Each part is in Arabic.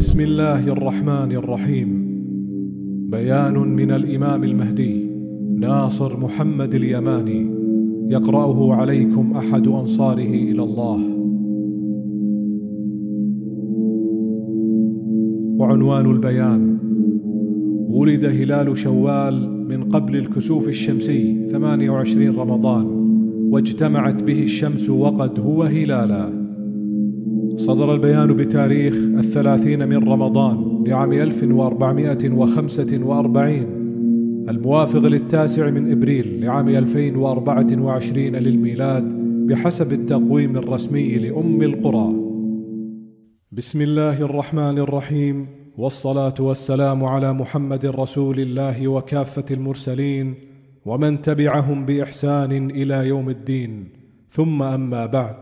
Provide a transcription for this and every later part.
بسم الله الرحمن الرحيم. بيان من الإمام المهدي ناصر محمد اليماني يقرأه عليكم أحد أنصاره إلى الله. وعنوان البيان: ولد هلال شوال من قبل الكسوف الشمسي 28 رمضان، واجتمعت به الشمس وقد هو هلالا. صدر البيان بتاريخ 30 من رمضان لعام 1445 الموافق 9 من إبريل لعام 2024 للميلاد بحسب التقويم الرسمي لأم القرى. بسم الله الرحمن الرحيم، والصلاة والسلام على محمد رسول الله وكافة المرسلين ومن تبعهم بإحسان إلى يوم الدين، ثم أما بعد.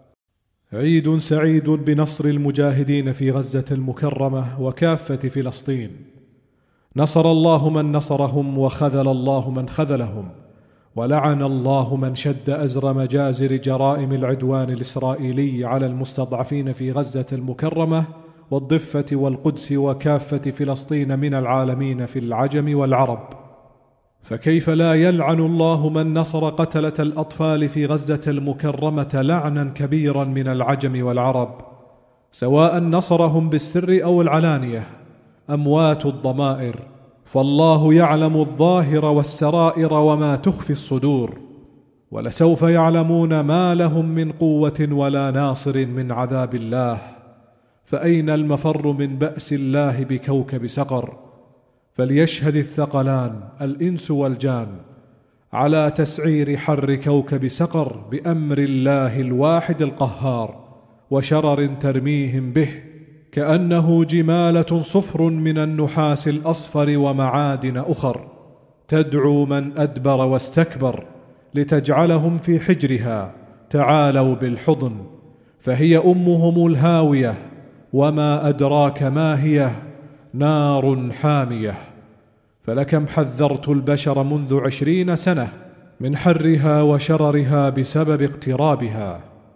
عيد سعيد بنصر المجاهدين في غزة المكرمة وكافة فلسطين. نصر الله من نصرهم وخذل الله من خذلهم، ولعن الله من شد أزر مجازر جرائم العدوان الإسرائيلي على المستضعفين في غزة المكرمة والضفة والقدس وكافة فلسطين من العالمين في العجم والعرب. فكيف لا يلعن الله من نصر قتلة الأطفال في غزة المكرمة لعنا كبيرا من العجم والعرب، سواء نصرهم بالسر أو العلانية، أموات الضمائر، فالله يعلم الظاهر والسرائر وما تخفي الصدور، ولسوف يعلمون ما لهم من قوة ولا ناصر من عذاب الله. فأين المفر من بأس الله بكوكب سقر؟ فليشهد الثقلان الإنس والجان على تسعير حر كوكب سقر بأمر الله الواحد القهار، وشرر ترميهم به كأنه جمالة صفر من النحاس الأصفر ومعادن أخر، تدعو من أدبر واستكبر لتجعلهم في حجرها. تعالوا بالحضن، فهي أمهم الهاوية، وما أدراك ما هي، نار حامية. فلكم حذرت البشر منذ 20 سنة من حرها وشررها بسبب اقترابها.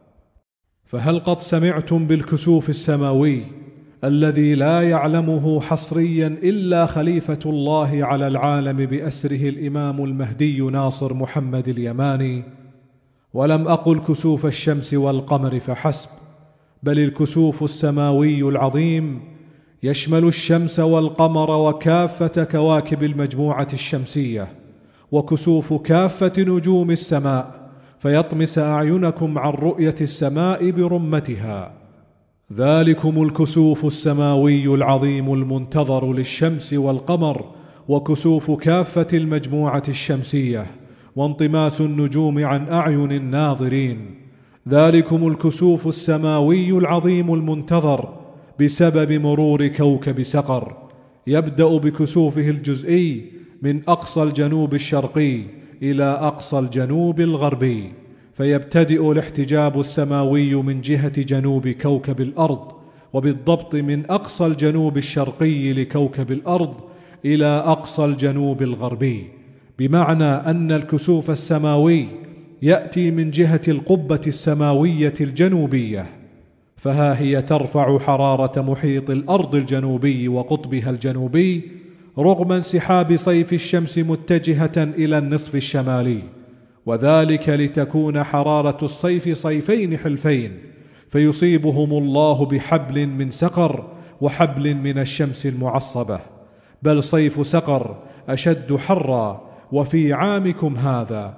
فهل قد سمعتم بالكسوف السماوي الذي لا يعلمه حصريا إلا خليفة الله على العالم بأسره الإمام المهدي ناصر محمد اليماني؟ ولم أقل كسوف الشمس والقمر فحسب، بل الكسوف السماوي العظيم يشمل الشمس والقمر وكافة كواكب المجموعة الشمسية، وكسوف كافة نجوم السماء، فيطمس أعينكم عن رؤية السماء برمتها. ذلكم الكسوف السماوي العظيم المنتظر للشمس والقمر، وكسوف كافة المجموعة الشمسية، وانطماس النجوم عن أعين الناظرين. ذلكم الكسوف السماوي العظيم المنتظر بسبب مرور كوكب سقر، يبدأ بكسوفه الجزئي من أقصى الجنوب الشرقي إلى أقصى الجنوب الغربي، فيبتدئ الاحتجاب السماوي من جهة جنوب كوكب الأرض، وبالضبط من أقصى الجنوب الشرقي لكوكب الأرض إلى أقصى الجنوب الغربي، بمعنى أن الكسوف السماوي يأتي من جهة القبة السماوية الجنوبية، فها هي ترفع حرارة محيط الأرض الجنوبي وقطبها الجنوبي رغم انسحاب صيف الشمس متجهة إلى النصف الشمالي، وذلك لتكون حرارة الصيف صيفين حلفين، فيصيبهم الله بحبل من سقر وحبل من الشمس المعصبة. بل صيف سقر أشد حرا، وفي عامكم هذا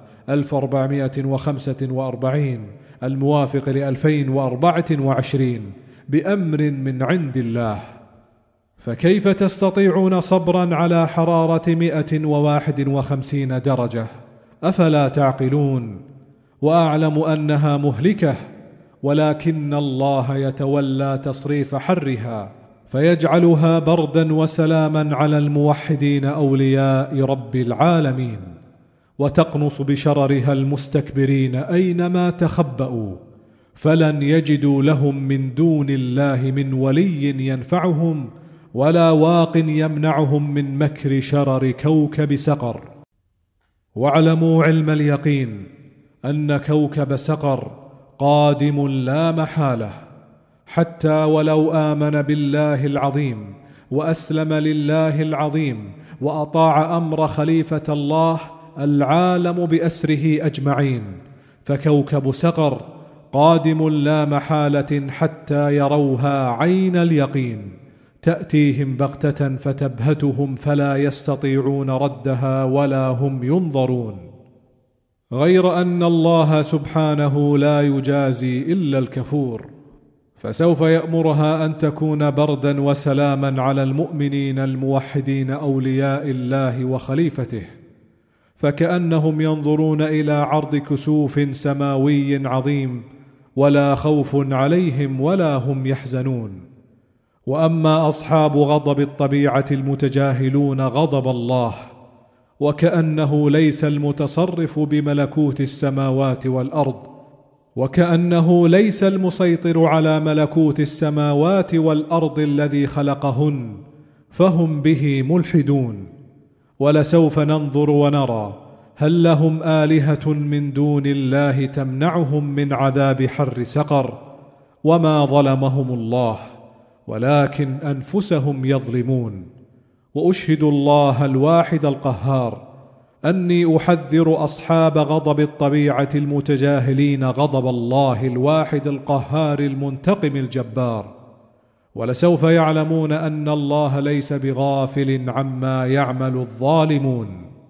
1445 الموافق 2024 بأمر من عند الله. فكيف تستطيعون صبرا على حرارة 151 درجة؟ أفلا تعقلون؟ وأعلم أنها مهلكة، ولكن الله يتولى تصريف حرها فيجعلها بردا وسلاما على الموحدين أولياء رب العالمين، وتقنص بشررها المستكبرين أينما تخبأوا، فلن يجدوا لهم من دون الله من ولي ينفعهم ولا واق يمنعهم من مكر شرر كوكب سقر. واعلموا علم اليقين أن كوكب سقر قادم لا محالة، حتى ولو آمن بالله العظيم وأسلم لله العظيم وأطاع أمر خليفة الله العالم بأسره أجمعين، فكوكب سقر قادم لا محالة حتى يروها عين اليقين، تأتيهم بغتة فتبهتهم فلا يستطيعون ردها ولا هم ينظرون. غير أن الله سبحانه لا يجازي إلا الكفور، فسوف يأمرها أن تكون بردا وسلاما على المؤمنين الموحدين أولياء الله وخليفته، فكأنهم ينظرون إلى عرض كسوف سماوي عظيم، ولا خوف عليهم ولا هم يحزنون. وأما أصحاب غضب الطبيعة المتجاهلون غضب الله، وكأنه ليس المتصرف بملكوت السماوات والأرض، وكأنه ليس المسيطر على ملكوت السماوات والأرض الذي خلقهن، فهم به ملحدون. ولسوف ننظر ونرى هل لهم آلهة من دون الله تمنعهم من عذاب حر سقر، وما ظلمهم الله ولكن أنفسهم يظلمون. وأشهد الله الواحد القهار أني أحذر أصحاب غضب الطبيعة المتجاهلين غضب الله الواحد القهار المنتقم الجبار. ولسوف يعلمون أن الله ليس بغافل عما يعمل الظالمون.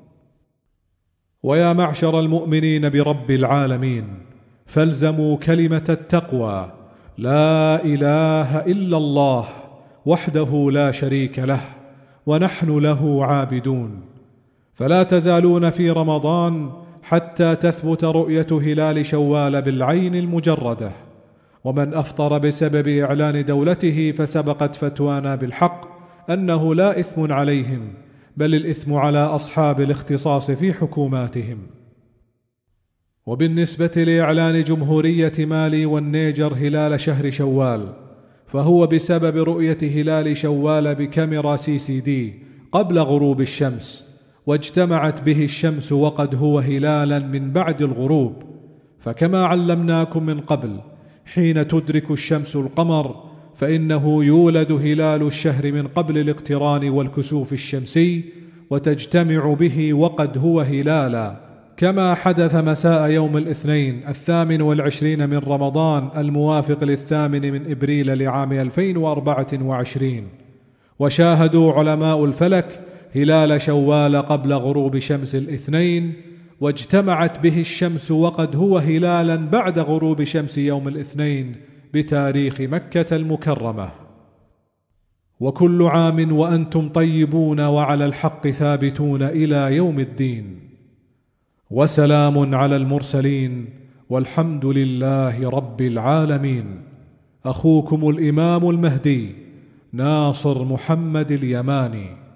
ويا معشر المؤمنين برب العالمين، فالزموا كلمة التقوى، لا إله إلا الله وحده لا شريك له، ونحن له عابدون. فلا تزالون في رمضان حتى تثبت رؤية هلال شوال بالعين المجردة، ومن أفطر بسبب إعلان دولته فسبقت فتوانا بالحق أنه لا إثم عليهم، بل الإثم على أصحاب الاختصاص في حكوماتهم. وبالنسبة لإعلان جمهورية مالي والنيجر هلال شهر شوال، فهو بسبب رؤية هلال شوال بكاميرا CCD قبل غروب الشمس، واجتمعت به الشمس وقد هو هلالا من بعد الغروب. فكما علمناكم من قبل، حين تدرك الشمس القمر فإنه يولد هلال الشهر من قبل الاقتران والكسوف الشمسي، وتجتمع به وقد هو هلالا، كما حدث مساء يوم الاثنين 28 من رمضان الموافق 8 من إبريل لعام 2024. وشاهدوا علماء الفلك هلال شوال قبل غروب شمس الاثنين، واجتمعت به الشمس وقد هو هلالا بعد غروب شمس يوم الاثنين بتاريخ مكة المكرمة. وكل عام وأنتم طيبون وعلى الحق ثابتون إلى يوم الدين. وسلام على المرسلين، والحمد لله رب العالمين. أخوكم الإمام المهدي ناصر محمد اليماني.